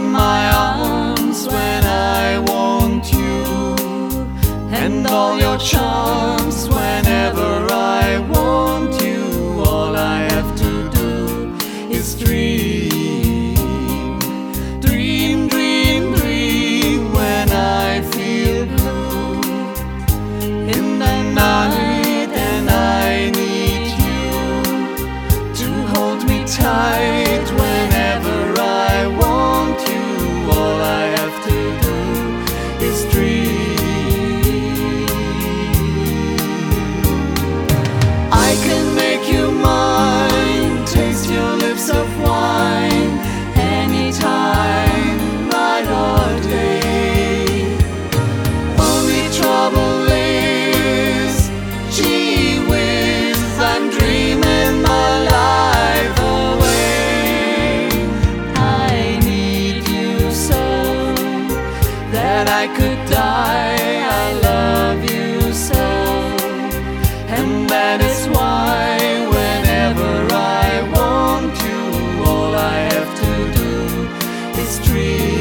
in my arms when I want you, and all your charms whenever I want you. All I have to do is dream, dream, dream, dream when I feel blue in the night, and I need you to hold me tight whenever I want you. All I have to do is dream. I can make you mine, taste your lips of wine, anytime, night or day. Only trouble is, gee whiz, I'm dreaming my life away. I need you so that I could die. I love you so, and that is why whenever I want you, all I have to do is dream.